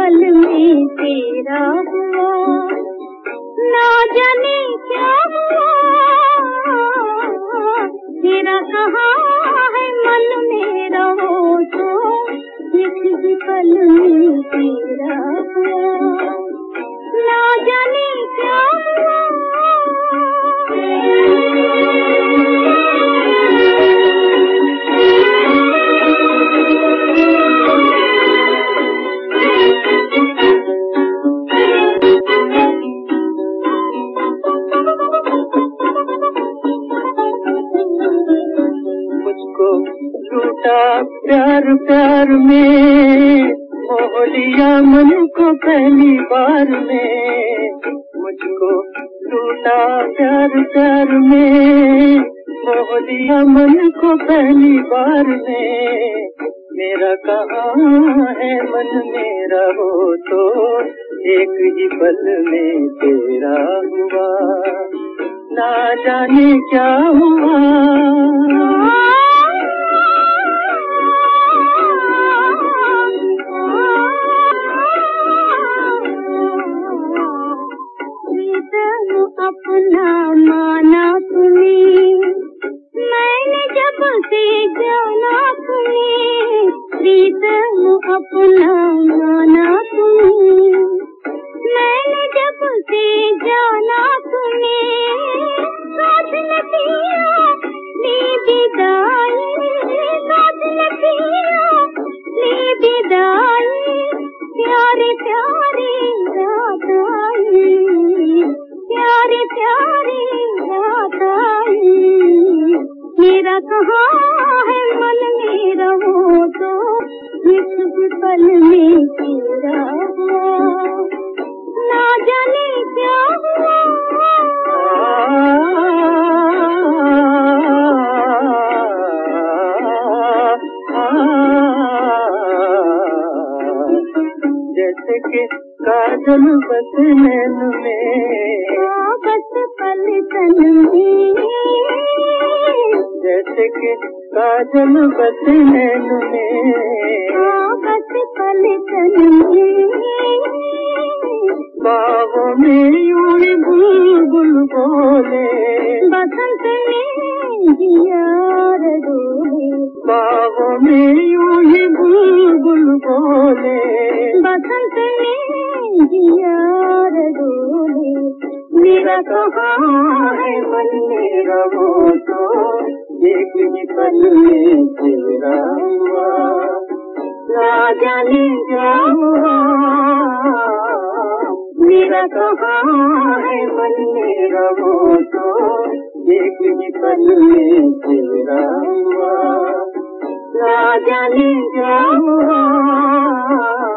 पल में तेरा हुआ, ना जाने क्या हुआ, तेरा कहाँ है मन मेरा हो तो, एक ही पल में तेरा हुआ, ना जाने क्या हुआ। मुझको लूटा प्यार प्यार में, मोह लिया मन को पहली बार में। मुझको लूटा प्यार प्यार में, मोह लिया मन को पहली बार में। मेरा कहाँ है मन मेरा हो तो, एक ही पल में तेरा हुआ, ना जाने क्या हुआ। अपना माना तुम्हें, मैंने जब से जाना तुम्हें, प्रीतम अपना माना तुम्हें, मैंने जब से जाना तुम्हें। साथ न पिया ले विदाई, साथ न पिया ले विदाई, प्यारे प्यारे रात आई, प्यारे प्यारे रात आई। मेरा कहाँ है मन मेरा हो तो, इस पल में तेरा हुआ, ना जाने क्या हुआ। जैसे कि काजल बस नैन में, बस पल तन में, जैसे कि काजल बस नैन में, बस पल तन में। बाहों में यूं ही बुलबुल बोले, बसंत में जियार डोले, बाहों में यूं ही बुलबुल बोले, बसंत में जियार डोले। मेरा कहाँ है मन मेरा हो तो, एक ही पल में तेरा हुआ, ना जाने क्या हुआ। मेरा कहाँ है मन मेरा हो तो, एक ही पल में तेरा हुआ, ना जाने क्या हुआ।